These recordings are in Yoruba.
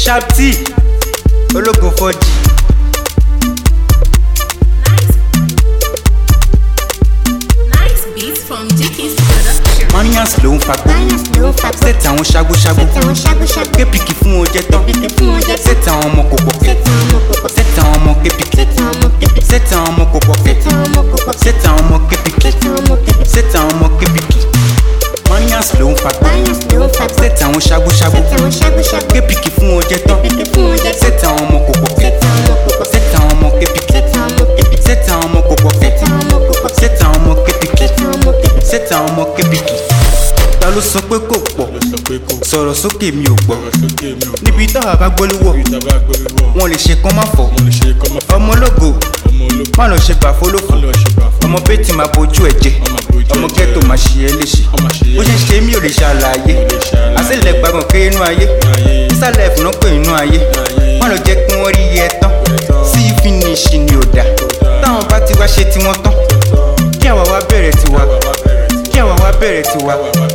Sharp T, ológo 4G. Nice beats from Dickies Production. Manias ló ń fagbó. Sẹ́tà àwọn ṣágúṣágú. Képìkì fún oúnjẹ tán. Sẹ́tà àwọn ọmọ kò pọ̀. Sẹ́tà àwọn ọmọ képìkì. Sẹ́tà àwọn ọmọ kò pọ̀. Sẹ́tà àwọn ọmọ képìkì. Sẹ́tà àwọn ọmọ képìkì. Manias ló ń fagbó. Sẹ́tà àwọn ṣágúṣágú. Képìkì fún oúnjẹ tán. Sẹ́tà àwọn ọmọ kò pọ̀. Sẹ́tà àwọn ọmọ képìkì. Sẹ́tà àwọn ọmọ kò pọ̀. Sẹ́tà àwọn ọmọ képìkì. Sẹ́tà àwọn ọmọ képìkì. Ta ló sọ pé kò pọ̀? Sọ̀rọ̀ sókè mi ò gbọ́. Níbi táwa bá gbólúwọ̀, wọ́n lè ṣe kán má fọ̀. Ọmọ ológo, má lọ ṣe gbà fólófò. Ọmọ pétì máa bojú ẹ̀ jẹ. Ọmọ ghetto máa ṣe é léṣe. Bó ṣe ń ṣe mí ò lè ṣàlàyé. Àṣìlẹ̀ gbàgbọ́n pé inú ayé. Ìsàlẹ̀ ẹ̀fún náà pé inú ayé. Má lọ jẹ́ kí wọ́n rí ẹ tán. Sí finish ni ò dá. Táwọn bá ti wá ṣe tiwọn tán. Kí àwa wá bẹ̀rẹ̀ tiwa. Kí àwa wá bẹ̀rẹ̀ tiwa.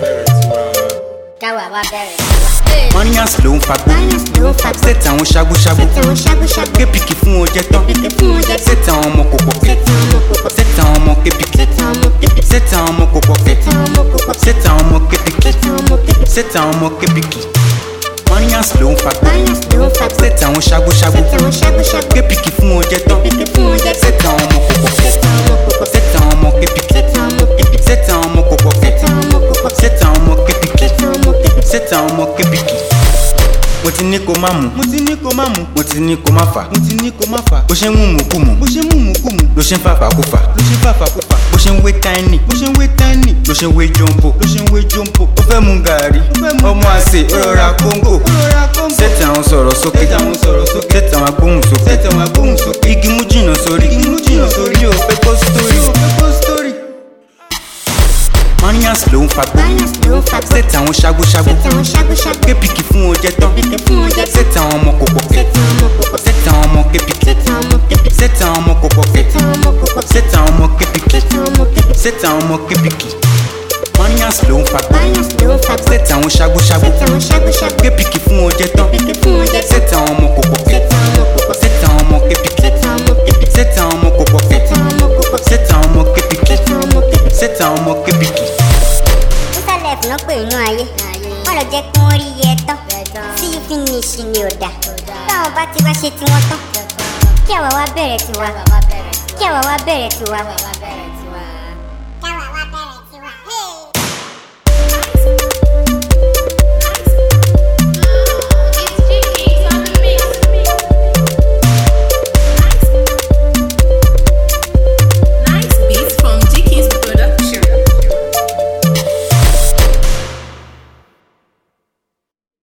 Manias ló ń fagbó. Sẹ́tà àwọn ṣágúṣágú. Képìkì fún oúnjẹ tán. Sẹ́tà àwọn ọmọ kò pọ̀. Sẹ́tà àwọn ọmọ képìkì. Sẹ́tà àwọn ọmọ kò pọ̀. Sẹ́tà àwọn ọmọ képìkì. Sẹ́tà àwọn ọmọ képìkì. Manias ló ń fagbó. Sẹ́tà àwọn ṣágúṣágú. Képìkì fún oúnjẹ tán. Sẹ́tà àwọn ọmọ kò pọ̀. Sẹ́tà àwọn ọmọ képìkì. Sẹ́tà àwọn ọmọ kò pọ̀. Sẹ́tà àwọn ọmọ képìkì. Sẹ́tà àwọn ọmọ képìkì. Mo ti ní kó má mú. Mo ti ní kó má mú. Mo ti ní kó má fà. Mo ti ní kó má fà. Bó ṣe ń mú kú mu. Bó ṣe ń mú kú mu. Ló ṣe ń fàfà kó fà. Ló ṣe ń fàfà kó fà. Bó ṣe ń wé tiny. Bó ṣe ń wé tiny. Ló ṣe ń wé jumbo. Ló ṣe ń wé jumbo. Ó fẹ́ mu gàrí. Ọmọ àṣẹ òrora kóńgò. Sẹ́tà àwọn sọ̀rọ̀ sókè. Sẹ́tà àwọn agbóhùn sókè. Igi mú jìnnà sórí. Mi ò fẹ́ kó sítórì. Manias ló ń fagbó. Sẹ́tà àwọn ṣágúṣágú. Képìkì fún oúnjẹ tán. Sẹ́tà àwọn ọmọ kò pọ̀. Sẹ́tà àwọn ọmọ képìkì. Sẹ́tà àwọn ọmọ kò pọ̀. Sẹ́tà àwọn ọmọ képìkì. Sẹ́tà àwọn ọmọ képìkì. Manias ló ń fagbó. Sẹ́tà àwọn ṣágúṣágú. Képìkì fún oúnjẹ tán. Sẹ́tà àwọn ọmọ kò pọ̀. Sẹ́tà àwọn ọmọ képìkì. Sẹ́tà àwọn ọmọ kò pọ̀. Sẹ́tà àwọn ọmọ képìkì. Sẹ́tà àwọn ọmọ képìkì. Ìsàlẹ̀ ẹ̀fún náà pé inú ayé. Wọ́n lọ jẹ́ kí wọ́n rí ẹ tán. Sí finish ni ò dá. Táwọn bá ti wá ṣe tiwọn tán. Kí àwa wá bẹ̀rẹ̀ tiwa. Kí àwa wá bẹ̀rẹ̀ tiwa.